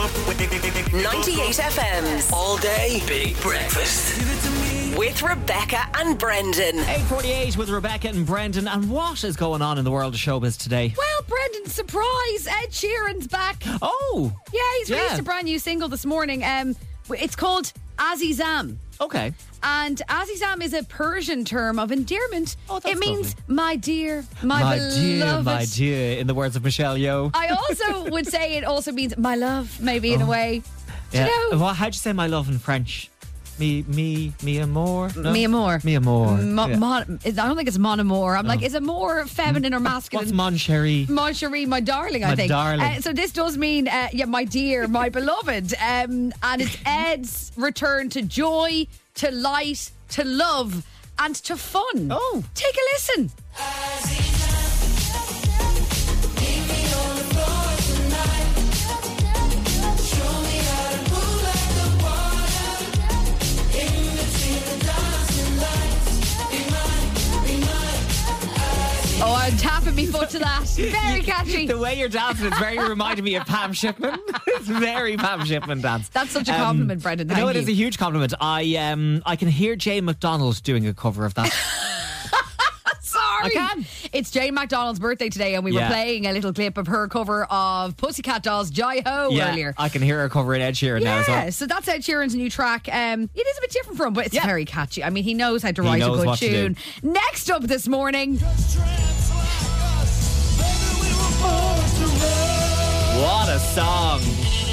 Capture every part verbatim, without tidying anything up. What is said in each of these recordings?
ninety-eight F M's All day big breakfast. with Rebecca and Brendan. eight forty-eight with Rebecca and Brendan. And what is going on in the world of showbiz today? Well, Brendan, surprise! Ed Sheeran's back. Oh, Yeah, he's Yeah. released a brand new single this morning. Um, it's called Azizam. okay. And Azizam is a Persian term of endearment. Oh, that's it means lovely. my dear, my, My beloved. dear, my dear, in the words of Michelle Yeoh. I also would say it also means my love, maybe in a way. Do Yeah. you know? Well, how'd you say my love in French? Me, me, me amour? No? Me amour. Me amour. Mo- Yeah. mon- I don't think it's mon amour. I'm like, is it more feminine or masculine? What's mon chéri? Mon chéri, my darling, I My think. darling. Uh, so this does mean, uh, yeah, my dear, my beloved. Um, and it's Ed's return to joy, to light, to love, and to fun. Oh. Take a listen. Oh, I'm tapping me foot to that. Very catchy. The way you're dancing, it's very reminding me of Pam Shipman. It's very Pam Shipman dance. That's such a compliment, Brendan. No, Thank it is you. a huge compliment. I um, I can hear Jane McDonald doing a cover of that. Sorry. I can. It's Jane McDonald's birthday today, and we Yeah. were playing a little clip of her cover of Pussycat Dolls' Jai Ho yeah, earlier. I can hear her covering Ed Sheeran now as Yeah, well. so that's Ed Sheeran's new track. Um, it is a bit different from him, but it's Yeah. very catchy. I mean, he knows how to write a knows good what to do. tune. Next up this morning, What a song.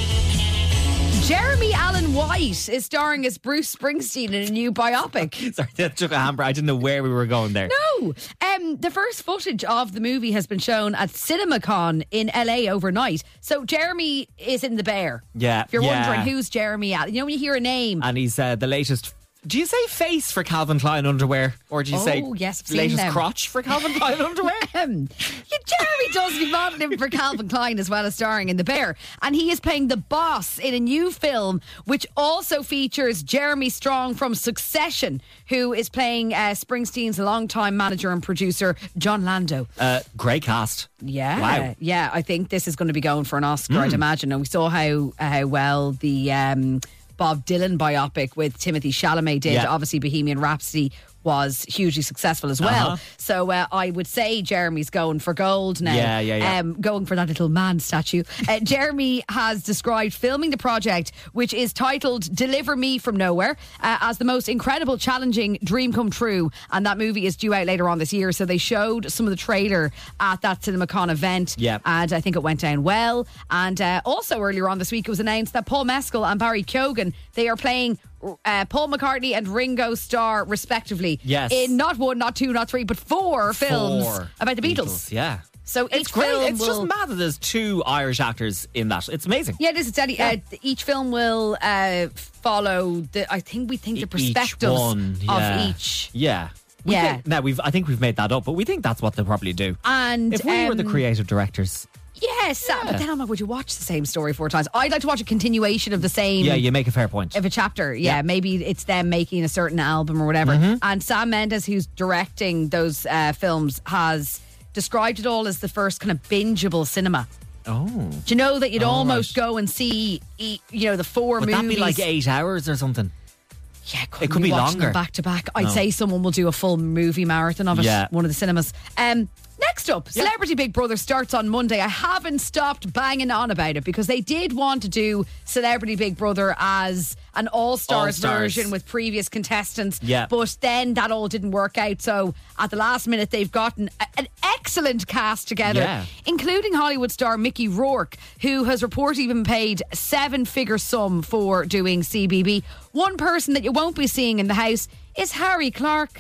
Jeremy Allen White is starring as Bruce Springsteen in a new biopic. Sorry, that took a handbrake. I didn't know where we were going there. No, um, the first footage of the movie has been shown at CinemaCon in L A overnight. So Jeremy is in The Bear. Yeah, If you're yeah. wondering who's Jeremy Allen, you know when you hear a name. And he's uh, the latest. Do you say face for Calvin Klein underwear? Or do you Oh, say yes, I've seen latest them. crotch for Calvin Klein underwear? Um, yeah, Jeremy does be modelling for Calvin Klein as well as starring in The Bear. And he is playing the boss in a new film which also features Jeremy Strong from Succession, who is playing uh, Springsteen's longtime manager and producer, John Lando. Uh, great cast. Yeah, Wow. yeah. I think this is going to be going for an Oscar, I'd imagine. And we saw how how well the um, Bob Dylan biopic with Timothy Chalamet did. Yeah. Obviously, Bohemian Rhapsody was hugely successful as well. Uh-huh. So uh, I would say Jeremy's going for gold now. Yeah, yeah, yeah. Um, going for that little man statue. Uh, Jeremy has described filming the project, which is titled Deliver Me From Nowhere, uh, as the most incredible, challenging dream come true. And that movie is due out later on this year. So they showed some of the trailer at that CinemaCon event. Yeah. And I think it went down well. And uh, also earlier on this week, it was announced that Paul Mescal and Barry Keoghan, they are playing Uh, Paul McCartney and Ringo Starr, respectively, Yes. in not one, not two, not three, but four films Four about the Beatles. Yeah. So It's each great. film It's will, just mad that there's two Irish actors in that. It's amazing. yeah, it is. It's Eddie. Uh, each film will uh, follow the. I think we think the perspectives Each one, yeah. of each. Yeah. We Yeah. Think, now we've. I think we've made that up, but we think that's what they'll probably do. And If we were the um, creative directors, yes, Yeah. but then I'm like, would you watch the same story four times? I'd like to watch a continuation of the same. yeah, you make a fair point. Of a chapter, yeah, Yeah. maybe it's them making a certain album or whatever. Mm-hmm. And Sam Mendes, who's directing those uh, films, has described it all as the first kind of bingeable cinema. Oh, Do you know that you'd Oh, almost right. go and see, e- you know, the four would movies? that be like eight hours or something? Yeah, It could be watching longer. them back to back. I'd No. say someone will do a full movie marathon of it. Yeah. One of the cinemas. Um, next up, Celebrity Big Brother starts on Monday. I haven't stopped banging on about it because they did want to do Celebrity Big Brother as an all-stars, All-Stars. version with previous contestants. Yeah. But then that all didn't work out. So at the last minute, they've gotten a- an excellent cast together, Yeah. including Hollywood star Mickey Rourke, who has reportedly been paid a seven-figure sum for doing C B B. One person that you won't be seeing in the house is Harry Clark.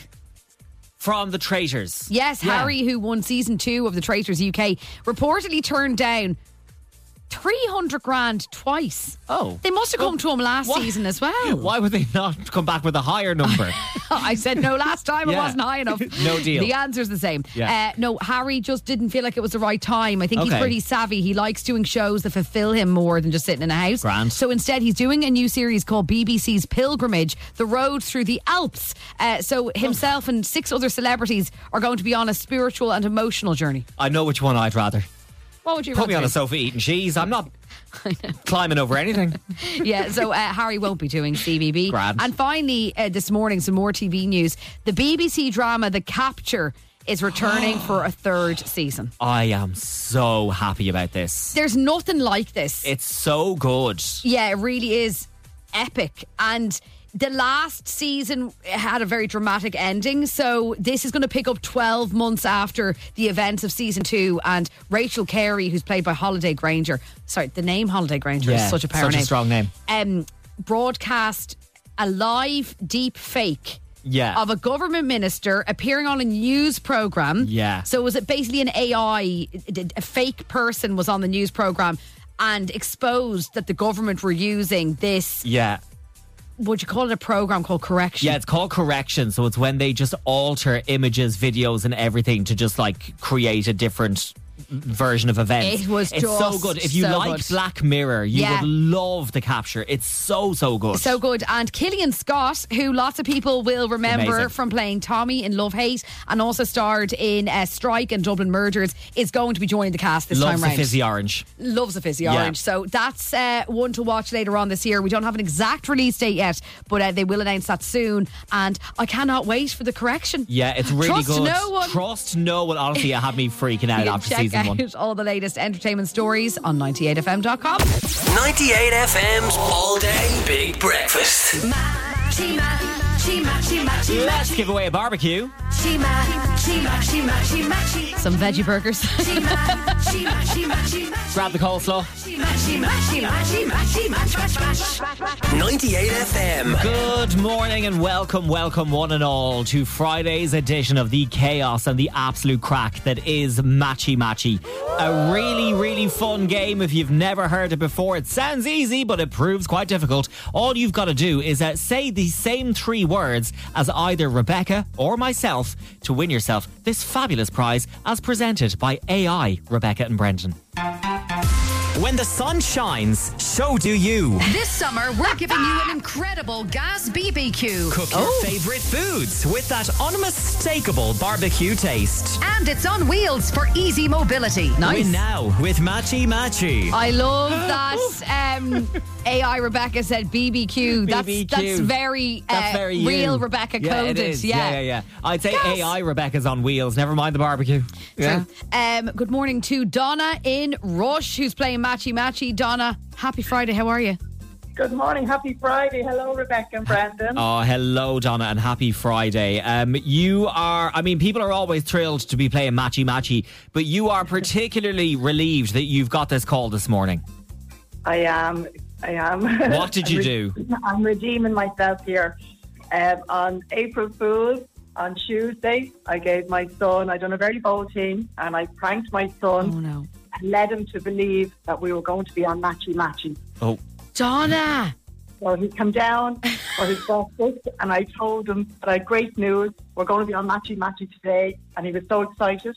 From The Traitors. Yes, Yeah. Harry, who won season two of The Traitors U K, reportedly turned down three hundred grand twice. Oh. They must have come to him last Why- season as well. Why would they not come back with a higher number? I said no last time. It Yeah. wasn't high enough. No deal. The answer's the same. Yeah. Uh, no, Harry just didn't feel like it was the right time. I think he's Okay. pretty savvy. He likes doing shows that fulfill him more than just sitting in a house. Grand. So instead, he's doing a new series called B B C's Pilgrimage, The Road Through the Alps. Uh, so himself and six other celebrities are going to be on a spiritual and emotional journey. I know which one I'd rather. What would you Put me rather on a do? sofa eating cheese. I'm not Climbing over anything. Yeah, so uh, Harry won't be doing C B B. Grand. And finally, uh, this morning, some more T V news. The B B C drama The Capture is returning for a third season. I am so happy about this. There's nothing like this. It's so good. Yeah, it really is epic. And the last season had a very dramatic ending, so this is going to pick up twelve months after the events of season two. And Rachel Carey, who's played by Holiday Granger, sorry, the name Holiday Granger Yeah, is such a power such a name. strong name. Um, broadcast a live deep fake Yeah. of a government minister appearing on a news program. Yeah. So was it basically an A I, a fake person was on the news program and exposed that the government were using this, Yeah. would you call it a program called Correction? Yeah, it's called Correction. So it's when they just alter images, videos, and everything to just like create a different version of events. It was It's just so good. If you so like good. Black Mirror, you Yeah. would love The Capture. It's so, so good. So good. And Killian Scott, who lots of people will remember Amazing. from playing Tommy in Love Hate and also starred in uh, Strike and Dublin Murders, is going to be joining the cast this Loves time the round. fizzy orange. Loves a fizzy Yeah. orange. So that's uh, one to watch later on this year. We don't have an exact release date yet, but uh, they will announce that soon. And I cannot wait for the Correction. Yeah, it's really Trust good. no one. Trust no one. Honestly, it had me freaking out You can after check season out one. all the latest entertainment stories on ninety-eight F M dot com. ninety-eight F M's All Day Big Breakfast. Let's give away a barbecue. Some veggie burgers. Grab the coleslaw. ninety-eight F M. Good morning and welcome, welcome one and all to Friday's edition of the chaos and the absolute crack that is Matchy Matchy. A really, really fun game. If you've never heard it before, it sounds easy, but it proves quite difficult. All you've got to do is uh, say the same three words as either Rebecca or myself to win yourself this fabulous prize as presented by A I, Rebecca and Brendan. When the sun shines, so do you. This summer, we're giving you an incredible gas B B Q. Cook your favorite foods with that unmistakable barbecue taste. And it's on wheels for easy mobility. Nice. Win now with Matchy Matchy. I love that um, A I Rebecca said B B Q. That's, B B Q. that's very, uh, That's very you. real Rebecca Yeah, coded. it is. Yeah, yeah, yeah. I'd say A I Rebecca's on wheels. Never mind the barbecue. Yeah. Um, good morning to Donna in Rush, who's playing Matchy Matchy. Donna, happy Friday. How are you? Good morning. Happy Friday. Hello, Rebecca and Brandon. Oh, hello, Donna, and happy Friday. Um, you are, I mean, people are always thrilled to be playing Matchy Matchy, but you are particularly relieved that you've got this call this morning. I am. I am. What did you I'm do? I'm redeeming myself here. Um, on April Fool's, on Tuesday, I gave my son, I done a very bold thing, and I pranked my son Oh, no. and led him to believe that we were going to be on Matchy Matchy. Oh, Donna! So he come down for his breakfast, and I told him that I had great news. We're going to be on Matchy Matchy today, and he was so excited.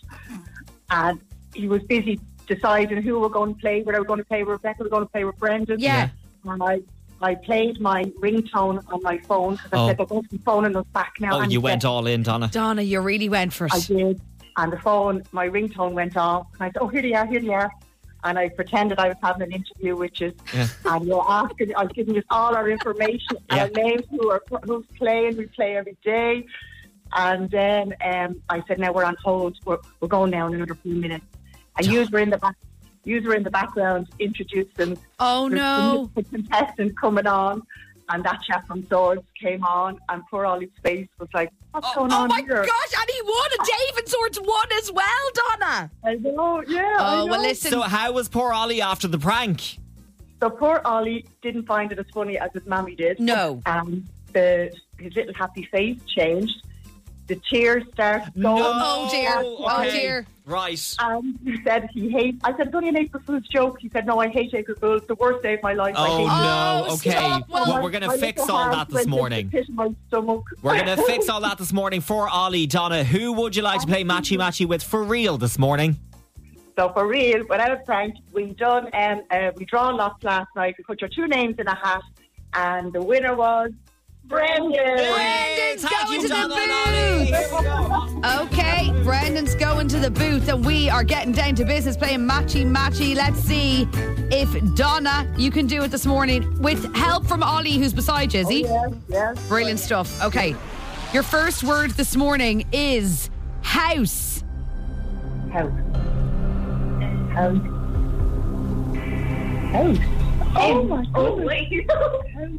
And he was busy deciding who we're going to play, whether we're going to play with Rebecca, we're going to play with Brendan. Yeah. And I, I played my ringtone on my phone because I Oh. said they're going to be phoning us back now. oh And you he went said, all in, Donna. Donna, you really went for I it. did. And the phone, my ringtone went off. And I said, oh, here they are, here they are. And I pretended I was having an interview with you. Yeah. And you're asking, I was giving you all our information, Yeah. our names, who are, who's playing, we play every day. And then um, I said, now we're on hold. We're, we're going now in another few minutes. And you were in the back. You were in the background introducing Oh, no. the contestant coming on, and that chap from Swords came on, and poor Ollie's face was like, what's going Oh, on my here? gosh, and he won. And David Swords won as well, Donna. I know, yeah. I Oh, know. well, listen. So how was poor Ollie after the prank? So poor Ollie didn't find it as funny as his mammy did. No. And the, his little happy face changed. The tears started going. Oh, dear. Oh, okay. dear. Right. And he said he hates. I said, it's only an April Fool's joke. He said, no, I hate April Fool's. The worst day of my life. I Oh, hate it. no. Oh, Okay. stop. Well, Well, we're going My to fix little all heart that this went into morning. the pit of my stomach. We're going to fix all that this morning for Ollie. Donna, who would you like to play Matchy Matchy with for real this morning? So for real, without prank, we done um, uh, we draw lots last night. We put your two names in a hat, and the winner was Brendan. Brendan's Thank going you, to the Donna and Ollie. booth. Here we go. Okay, Brendan's going to the booth, and we are getting down to business playing matchy matchy. Let's see if Donna, you can do it this morning with help from Ollie, who's beside you, is he? Yes, yes. Brilliant stuff. Okay, your first word this morning is house. House. House. House. Oh my God.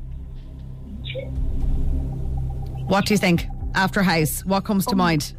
What do you think after house? What comes to mind?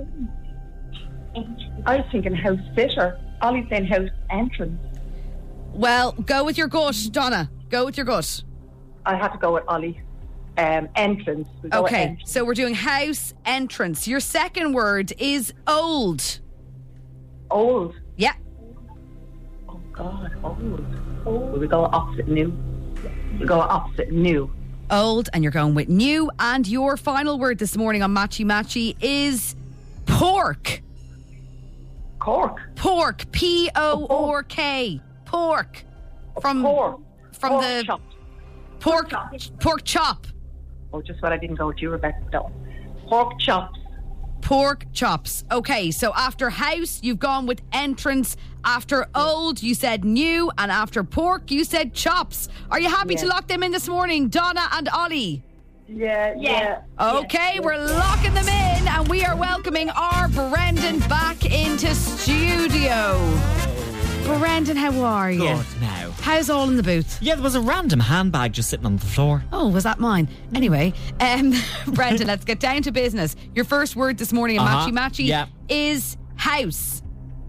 I was thinking house fitter. Ollie's saying house entrance. Well, go with your gut, Donna. Go with your gut. I have to go with Ollie. Um, entrance. We go with Okay, entrance. so we're doing house entrance. Your second word is old. Old. Yeah. Oh God, old. Old. We go opposite new. We go opposite new. Old, and you're going with new. And your final word this morning on Matchy Matchy is pork. Cork. Pork. P O R K. Pork. From Pork. from Pork the chop. pork chop. pork chop. Oh, just what I didn't go with you, Rebecca. No. Pork chops. Pork chops. Okay, so after house, you've gone with entrance. After old, you said new. And after pork, you said chops. Are you happy to Yeah. lock them in this morning, Donna and Ollie? Yeah, yeah. Okay, we're locking them in, and we are welcoming our Brendan back into studio. Brendan, how are you? Good now. How's all in the booth? Yeah, there was a random handbag just sitting on the floor. Oh, was that mine? Anyway, um, Brendan, let's get down to business. Your first word this morning in Uh-huh. Matchy Matchy Yeah. is house.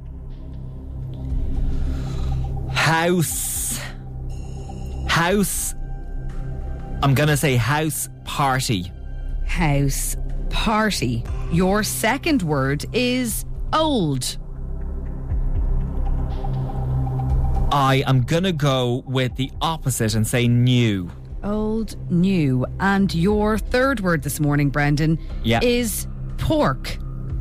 House. House. I'm going to say house party. House party. Your second word is old. I am going to go with the opposite and say new. Old, new. And your third word this morning, Brendan, Yeah. is pork.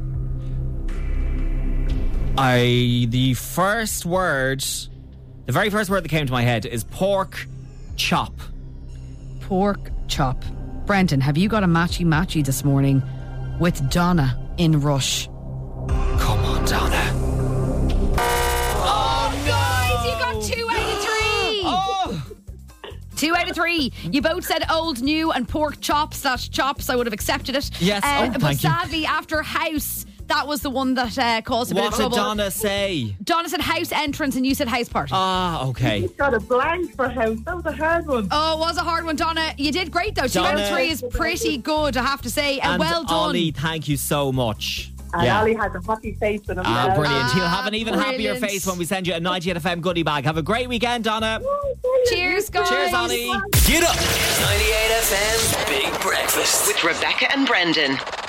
I the first word, the very first word that came to my head is pork chop. Pork chop. Brendan, have you got a matchy matchy this morning with Donna in Rush? Come on, Donna. Guys, you got two out of three. Oh, Two out of three. You both said old, new, and pork chops slash chops. I would have accepted it. Yes, Uh, oh, but thank you. sadly, after house, that was the one that uh, caused a bit what of did trouble. Donna say? Donna said house entrance, and you said house party. Ah, okay. Got a blank for house. That was a hard one. Oh, it was a hard one, Donna. You did great, though. Two out of Donna. three is pretty good, I have to say. And, And well done. Ollie, thank you so much. And Yeah. Ollie has a happy face in him. Ah, now. brilliant. He'll have an even happier brilliant. face when we send you a ninety-eight F M goodie bag. Have a great weekend, Donna. Cheers, guys. Cheers, Ollie. Get up! ninety-eight F M's Big Breakfast. With Rebecca and Brendan.